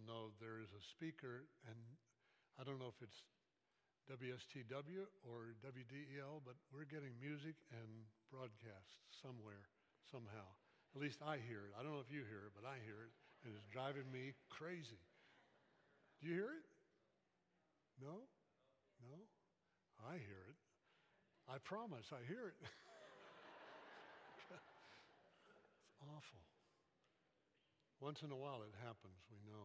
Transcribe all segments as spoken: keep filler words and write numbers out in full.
know, there is a speaker, and I don't know if it's W S T W or W D E L, but we're getting music and broadcasts somewhere, somehow. At least I hear it. I don't know if you hear it, but I hear it, and it's driving me crazy. Do you hear it? No? No? I hear it. I promise I hear it. It's awful. Once in a while it happens, we know.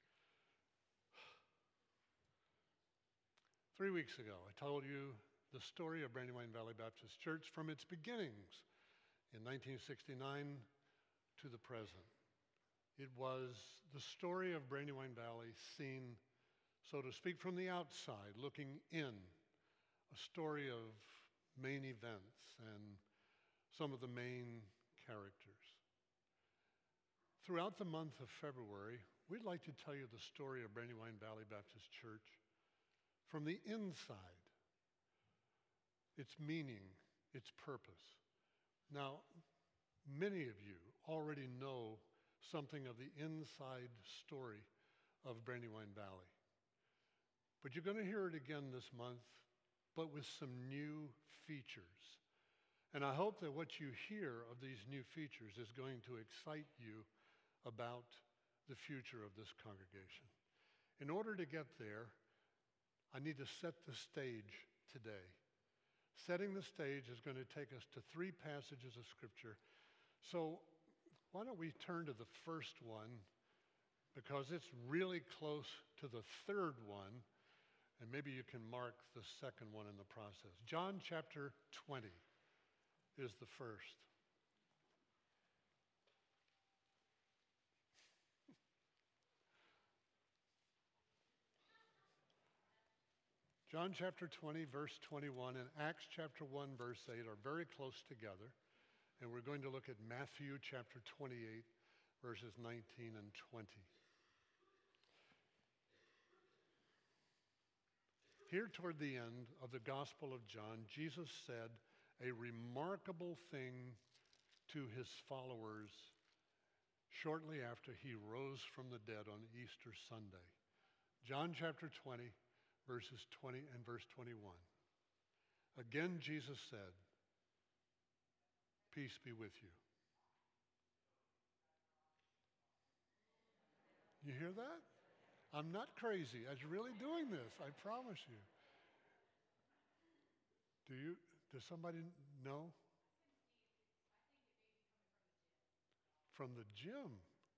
Three weeks ago, I told you the story of Brandywine Valley Baptist Church from its beginnings in nineteen sixty-nine to the present. It was the story of Brandywine Valley seen, so to speak, from the outside, looking in. A story of main events and some of the main characters. Throughout the month of February, we'd like to tell you the story of Brandywine Valley Baptist Church from the inside, its meaning, its purpose. Now, many of you already know something of the inside story of Brandywine Valley. But you're going to hear it again this month, but with some new features. And I hope that what you hear of these new features is going to excite you about the future of this congregation. In order to get there, I need to set the stage today. Setting the stage is going to take us to three passages of Scripture. So why don't we turn to the first one, because it's really close to the third one, and maybe you can mark the second one in the process. John chapter twenty is the first. John chapter twenty, verse twenty-one, and Acts chapter one, verse eight are very close together. And we're going to look at Matthew chapter twenty-eight, verses nineteen and twenty. Here toward the end of the Gospel of John, Jesus said a remarkable thing to his followers shortly after he rose from the dead on Easter Sunday. John chapter twenty, verses twenty and verse twenty-one. Again, Jesus said, "Peace be with you." You hear that? I'm not crazy. I was really doing this, I promise you. Do you, does somebody know? From the gym.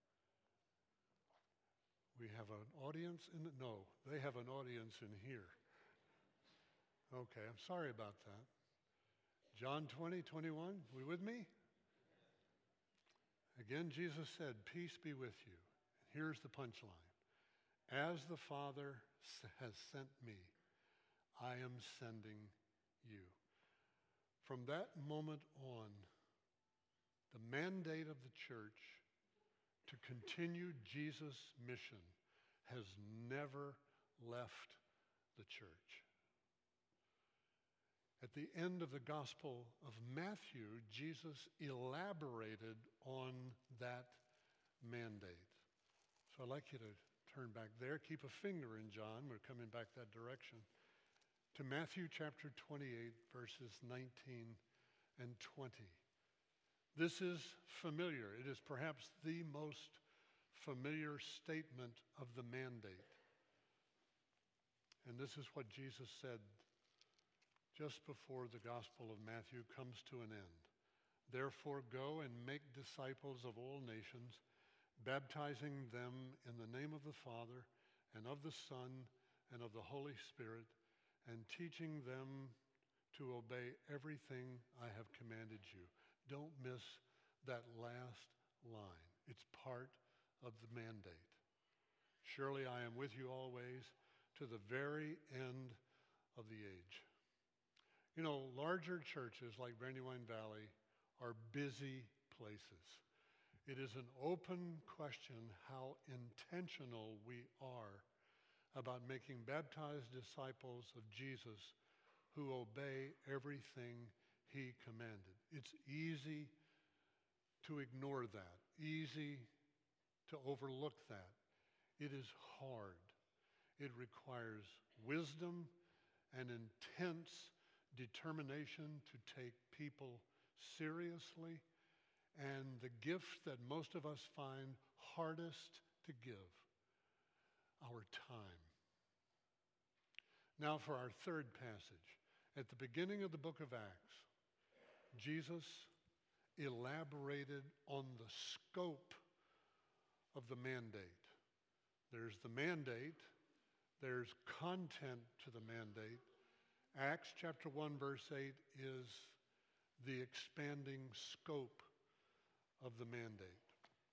We have an audience in the, no, they have an audience in here. Okay, I'm sorry about that. John twenty, twenty-one, we with me? Again, Jesus said, "Peace be with you." And here's the punchline. As the Father has sent me, I am sending you. From that moment on, the mandate of the church to continue Jesus' mission has never left the church. At the end of the Gospel of Matthew, Jesus elaborated on that mandate. So I'd like you to turn back there. Keep a finger in John. We're coming back that direction. To Matthew chapter twenty-eight, verses nineteen and twenty. This is familiar. It is perhaps the most familiar statement of the mandate. And this is what Jesus said just before the Gospel of Matthew comes to an end. "Therefore go and make disciples of all nations, baptizing them in the name of the Father and of the Son and of the Holy Spirit, and teaching them to obey everything I have commanded you." Don't miss that last line. It's part of the mandate. "Surely I am with you always to the very end of the age." You know, larger churches like Brandywine Valley are busy places. It is an open question how intentional we are about making baptized disciples of Jesus who obey everything he commanded. It's easy to ignore that, easy to overlook that. It is hard. It requires wisdom and intense determination to take people seriously, and the gift that most of us find hardest to give, our time. Now for our third passage. At the beginning of the book of Acts, Jesus elaborated on the scope of the mandate. There's the mandate, there's content to the mandate. Acts chapter one, verse eight is the expanding scope of the mandate.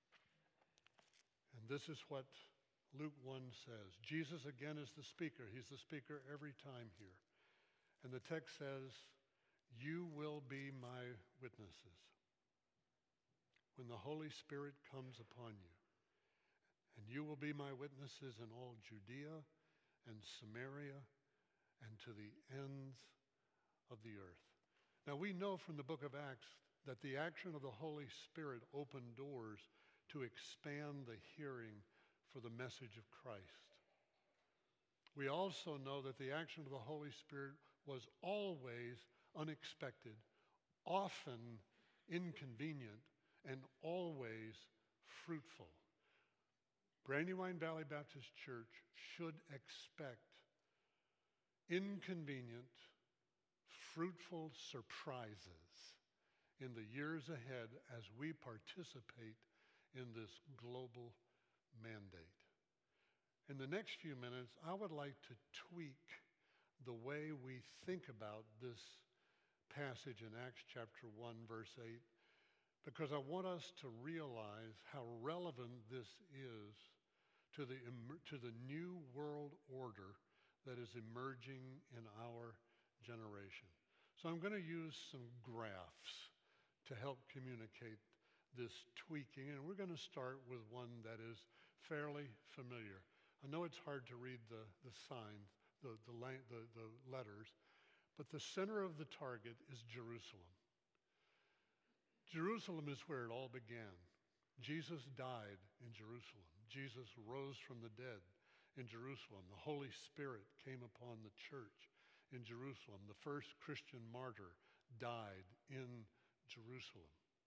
And this is what Luke one says. Jesus again is the speaker. He's the speaker every time here. And the text says, "You will be my witnesses when the Holy Spirit comes upon you. And you will be my witnesses in all Judea and Samaria and to the ends of the earth." Now we know from the book of Acts that the action of the Holy Spirit opened doors to expand the hearing for the message of Christ. We also know that the action of the Holy Spirit was always unexpected, often inconvenient, and always fruitful. Brandywine Valley Baptist Church should expect inconvenient, fruitful surprises in the years ahead as we participate in this global mandate. In the next few minutes, I would like to tweak the way we think about this passage in Acts chapter one, verse eight, because I want us to realize how relevant this is to the, to the new world order that is emerging in our generation. So I'm going to use some graphs to help communicate this tweaking, and we're going to start with one that is fairly familiar. I know it's hard to read the, the signs, the, the, the, the letters, but the center of the target is Jerusalem. Jerusalem is where it all began. Jesus died in Jerusalem. Jesus rose from the dead in Jerusalem. The Holy Spirit came upon the church in Jerusalem. The first Christian martyr died in Jerusalem.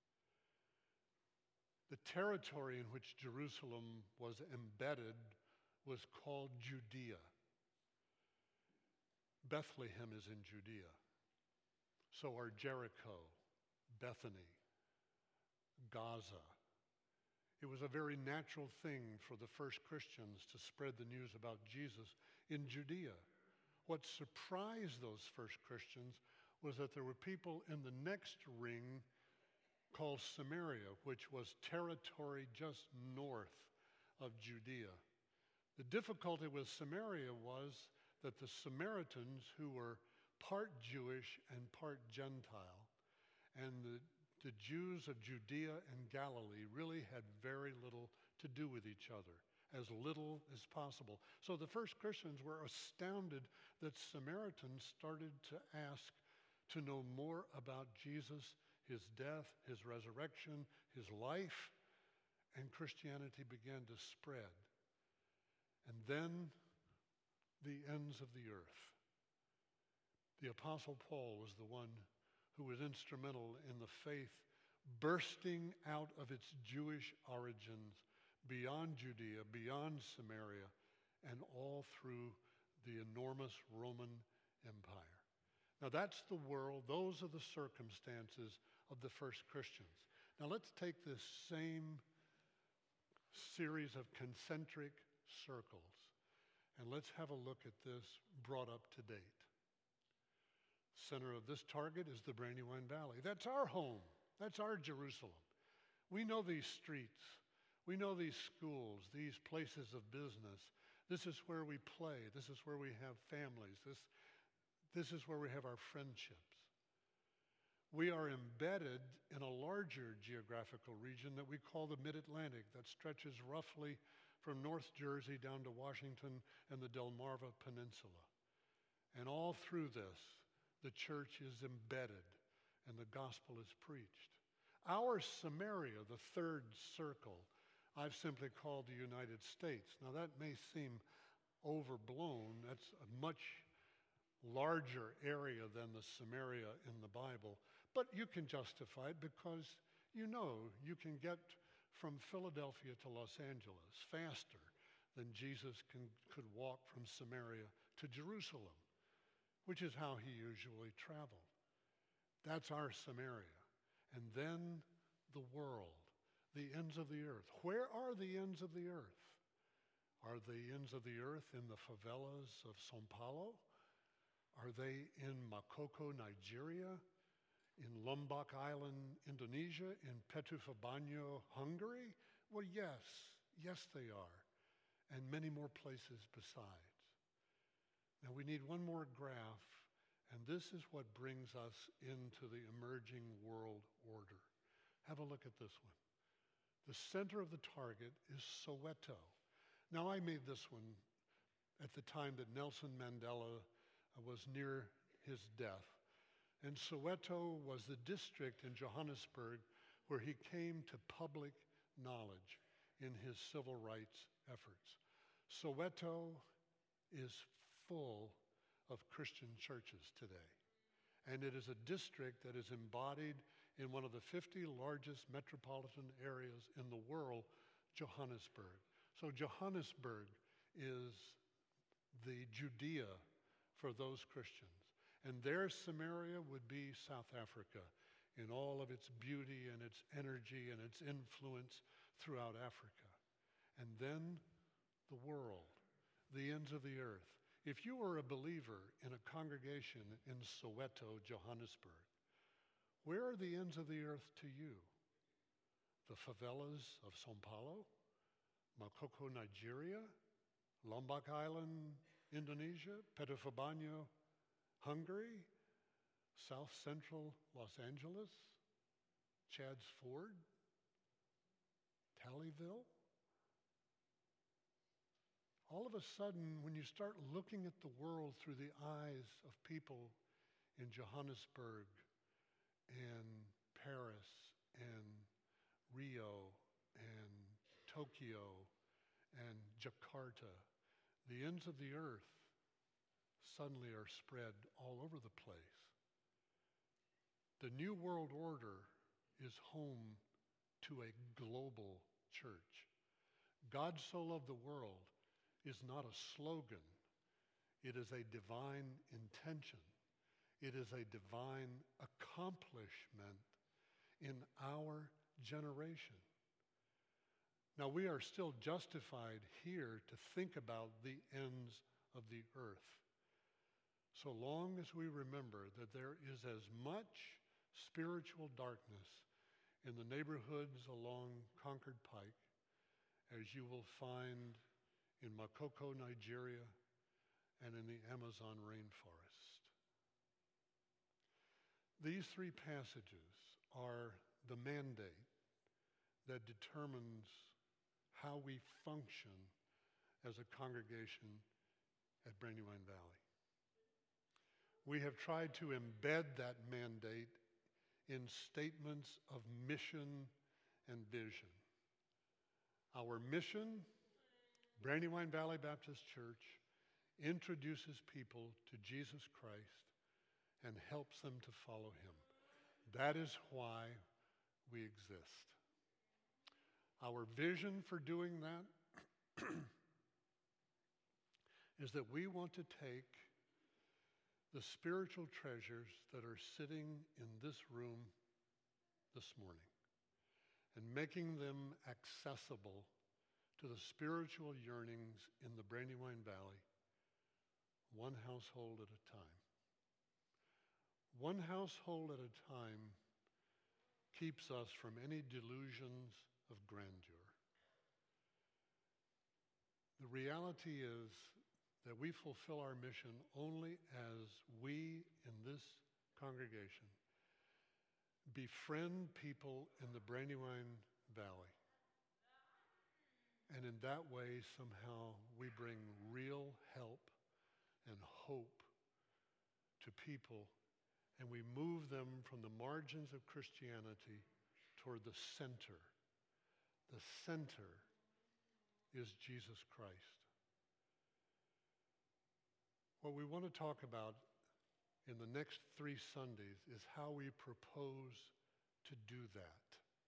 The territory in which Jerusalem was embedded was called Judea. Bethlehem is in Judea. So are Jericho, Bethany, Gaza. It was a very natural thing for the first Christians to spread the news about Jesus in Judea. What surprised those first Christians was that there were people in the next ring called Samaria, which was territory just north of Judea. The difficulty with Samaria was that the Samaritans, who were part Jewish and part Gentile, and the, the Jews of Judea and Galilee really had very little to do with each other, as little as possible. So the first Christians were astounded that Samaritans started to ask to know more about Jesus, his death, his resurrection, his life, and Christianity began to spread. And then the ends of the earth. The Apostle Paul was the one who was instrumental in the faith bursting out of its Jewish origins beyond Judea, beyond Samaria, and all through the enormous Roman Empire. Now that's the world, those are the circumstances of the first Christians. Now let's take this same series of concentric circles and let's have a look at this brought up to date. Center of this target is the Brandywine Valley. That's our home. That's our Jerusalem. We know these streets. We know these schools, these places of business. This is where we play. This is where we have families. This, this is where we have our friendships. We are embedded in a larger geographical region that we call the Mid-Atlantic that stretches roughly from North Jersey down to Washington and the Delmarva Peninsula. And all through this, the church is embedded and the gospel is preached. Our Samaria, the third circle I've simply called the United States. Now that may seem overblown. That's a much larger area than the Samaria in the Bible. But you can justify it because you know you can get from Philadelphia to Los Angeles faster than Jesus can, could walk from Samaria to Jerusalem, which is how he usually traveled. That's our Samaria. And then the world, the ends of the earth. Where are the ends of the earth? Are the ends of the earth in the favelas of São Paulo? Are they in Makoko, Nigeria? In Lombok Island, Indonesia? In Petufabano, Hungary? Well, yes. Yes, they are. And many more places besides. Now, we need one more graph, and this is what brings us into the emerging world order. Have a look at this one. The center of the target is Soweto. Now, I made this one at the time that Nelson Mandela was near his death. And Soweto was the district in Johannesburg where he came to public knowledge in his civil rights efforts. Soweto is full of Christian churches today. And it is a district that is embodied in one of the fifty largest metropolitan areas in the world, Johannesburg. So Johannesburg is the Judea for those Christians. And their Samaria would be South Africa in all of its beauty and its energy and its influence throughout Africa. And then the world, the ends of the earth. If you were a believer in a congregation in Soweto, Johannesburg, where are the ends of the earth to you? The favelas of São Paulo? Makoko, Nigeria? Lombok Island, Indonesia? Petufabano, Hungary? South Central Los Angeles? Chadds Ford? Tallyville? All of a sudden, when you start looking at the world through the eyes of people in Johannesburg and Paris and Rio and Tokyo and Jakarta, the ends of the earth suddenly are spread all over the place. The New World Order is home to a global church. God so loved the world is not a slogan. It is a divine intention. It is a divine accomplishment in our generation. Now, we are still justified here to think about the ends of the earth, so long as we remember that there is as much spiritual darkness in the neighborhoods along Concord Pike as you will find in Makoko, Nigeria, and in the Amazon rainforest. These three passages are the mandate that determines how we function as a congregation at Brandywine Valley. We have tried to embed that mandate in statements of mission and vision. Our mission, Brandywine Valley Baptist Church, introduces people to Jesus Christ and helps them to follow him. That is why we exist. Our vision for doing that is that we want to take the spiritual treasures that are sitting in this room this morning and making them accessible to the spiritual yearnings in the Brandywine Valley, one household at a time. One household at a time keeps us from any delusions of grandeur. The reality is that we fulfill our mission only as we in this congregation befriend people in the Brandywine Valley. And in that way, somehow, we bring real help and hope to people, and we move them from the margins of Christianity toward the center, The center is Jesus Christ. What we want to talk about in the next three Sundays is how we propose to do that.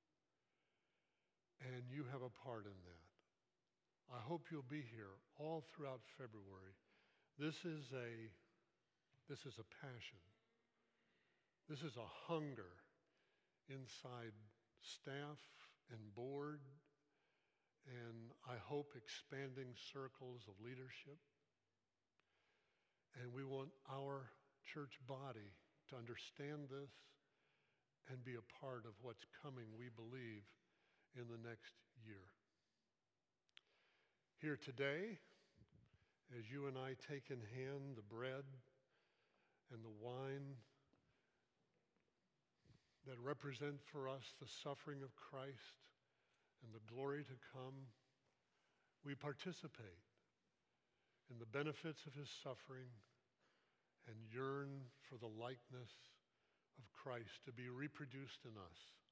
And you have a part in that. I hope you'll be here all throughout February. This is a, this is a passion. This is a hunger inside staff and board, and I hope expanding circles of leadership. And we want our church body to understand this and be a part of what's coming, we believe, in the next year. Here today, as you and I take in hand the bread and the wine that represent for us the suffering of Christ and the glory to come, we participate in the benefits of his suffering and yearn for the likeness of Christ to be reproduced in us